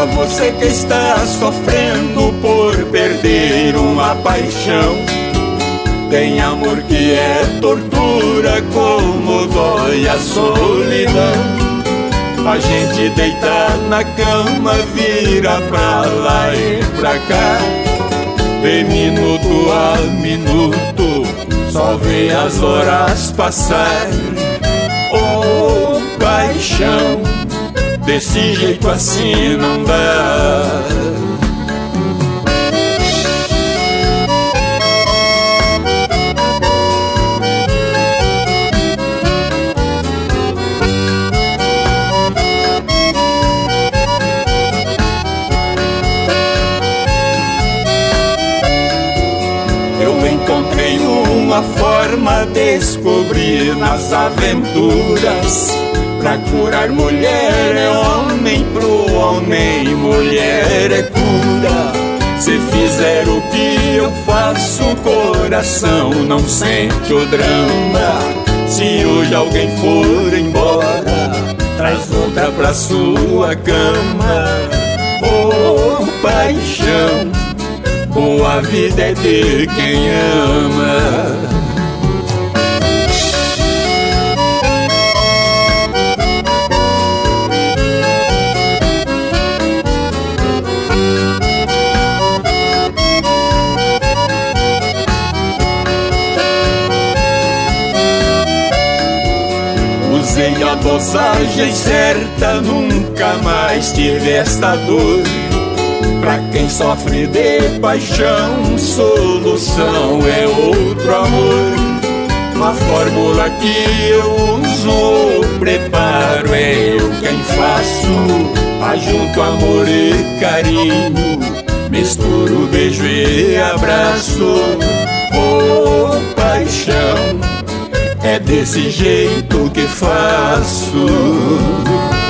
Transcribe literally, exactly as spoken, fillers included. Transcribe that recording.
Ó você que está sofrendo por perder uma paixão, tem amor que é tortura, como dói a solidão. A gente deita na cama, vira pra lá e pra cá, de minuto a minuto, só vê as horas passar. Oh, paixão, desse jeito assim não dá. Encontrei uma forma de descobrir nas aventuras. Pra curar mulher é homem, pro homem mulher é cura. Se fizer o que eu faço, o coração não sente o drama. Se hoje alguém for embora, traz outra pra sua cama. Oh, paixão, boa vida é de quem ama. Usei a dosagem certa, nunca mais tive esta dor. Pra quem sofre de paixão, solução é outro amor. A fórmula que eu uso, preparo, é eu quem faço. Ajunto amor e carinho, misturo beijo e abraço. Oh, paixão, é desse jeito que faço.